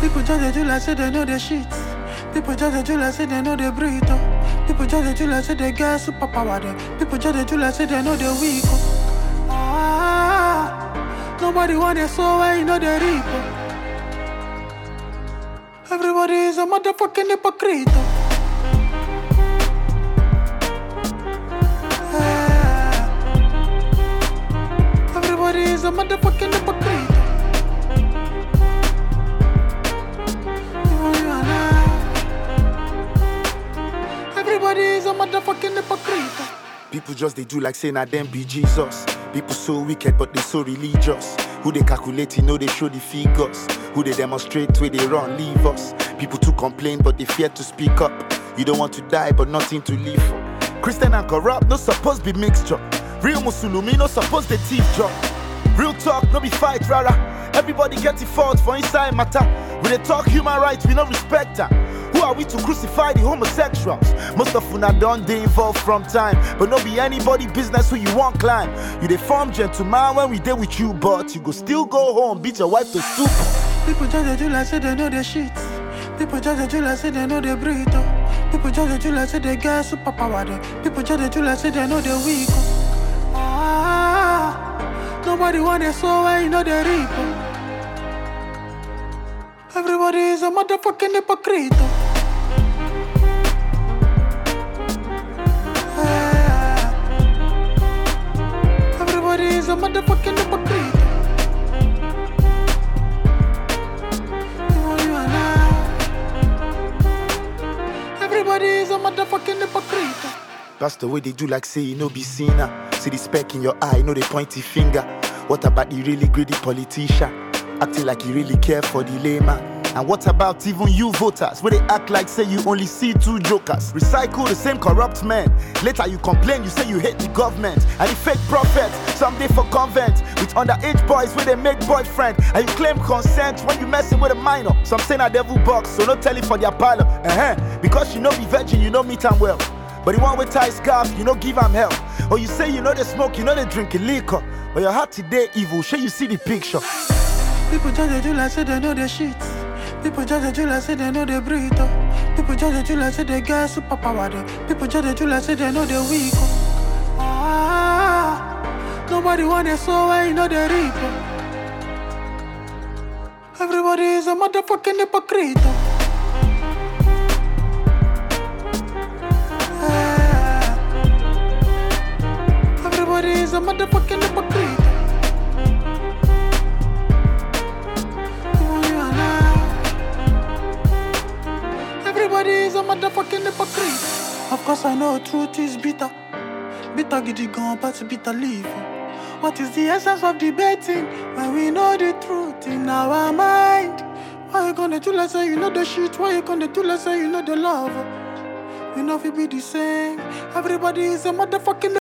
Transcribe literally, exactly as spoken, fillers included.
People just they do like say they know the shit. People just they do like say they know the breathe. Oh. People just they do like say they get superpower. Them. People just they do like say they know the weak. Oh. Ah, nobody want their soul where you know the reap. Oh. Everybody is a motherfucking hypocrite. Oh. Yeah. Everybody is a motherfucking hypocrite. Everybody is a motherfucking hypocrite. People just they do like saying I them be Jesus. People so wicked but they so religious. Who they calculate, you know they show the figures. Who they demonstrate where they run, leave us. People too complain but they fear to speak up. You don't want to die but nothing to live for. Christian and corrupt, no supposed be mixture. Real Musulumi, no supposed the thief job. Real talk, no be fight, rara. Everybody get the fault for inside matter. When they talk human rights, we no respect her. Who are we to crucify the homosexuals? Most of una done they involved from time. But no be anybody business who you want climb. You they form gentleman when we dey with you, but you go still go home, beat your wife to soup. People just they do like say they know the shit. People just they do like say they know the breathe. Oh. People just they do like say they get superpower. Them. People just they do like say they know the weak. Oh. Ah, nobody want their soul where you know the reap. Oh. Everybody is a motherfucking hypocrite. Oh. Yeah. Everybody is a motherfucking hypocrite. Everybody is a motherfucking hypocrite. That's the way they do like say you know be sinner. See the speck in your eye, know the pointy finger. What about the really greedy politician? Acting like you really care for the layman. And what about even you voters, where they act like say you only see two jokers? Recycle the same corrupt men. Later you complain, you say you hate the government. And the fake prophets, someday for convent. With underage boys where they make boyfriend. And you claim consent when you messing with a minor. Some say a devil box, so no tell it for their pilot. Uh-huh. Because you know be virgin, you know meet am well. But the one with tie scarf, you know give am help. Or you say you know they smoke, you know they drink liquor. But your heart today evil, sure you see the picture. People just they do like say they know the shit. People just they do like say they know the breathe. Oh. People just they do like say they get superpower. Them. People just they do like say they know the weak. Oh. Ah, nobody want their soul where you know the reap. Oh. Everybody is a motherfucking hypocrite. Oh. Yeah. Everybody is a motherfucking hypocrite. Everybody is a motherfucking hypocrite. Of course I know truth is bitter. Bitter giddy gone, but bitter leave. What is the essence of debating when we know the truth in our mind? Why you gonna do like say you know the shit? Why you gonna do like say you know the love? We know we be the same. Everybody is a motherfucking